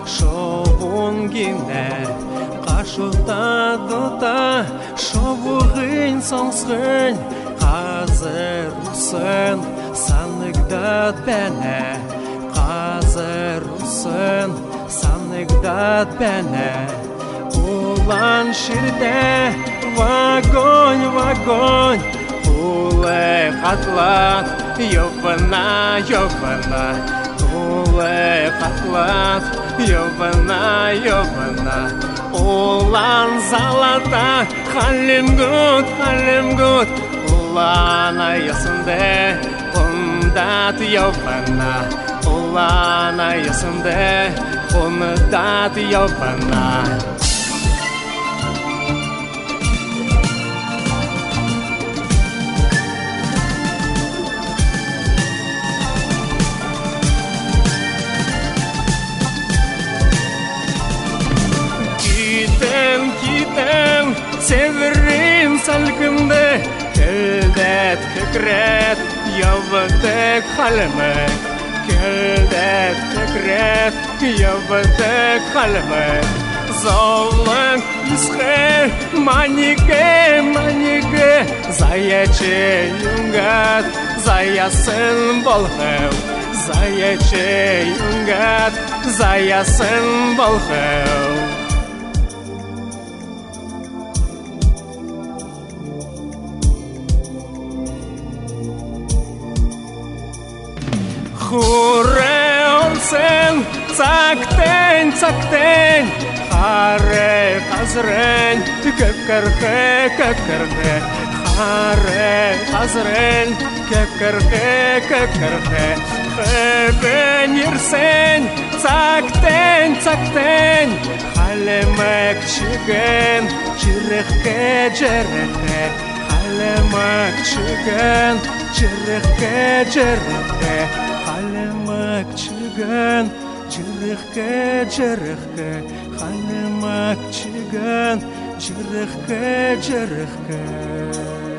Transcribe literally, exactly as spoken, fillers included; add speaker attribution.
Speaker 1: шоунгине қашылтады да шоуғын соңсығын қазір ұсын санығдат бәне қазір ұсын санығдат бәне улан шерде вагонь вагонь улы қатлат йобана йобана улы қатлат йобана йобана улан залата халим гуд халим гуд улан аясынде қондат йобана улан аясынде қондат йобана Severim salgımda Keldet kekret Yavadek halime Keldet kekret Yavadek halime Zavlan ishe Manike manike Zayache yungat Zayasın bolhev Zayache yungat Zayasın bolhev Hure olsen, цактен, цактен, харе хазрен, кекерхе, кекерхе, харе хазрен, кекерхе, кекерхе, хебен ерсен, цактен, цактен, халемек чиген, чирехке, черехе, халемек чиген, чирехке, черехе, халемак чиган, чирехке, чирехке, халемак чиган, чирехке, чирехке.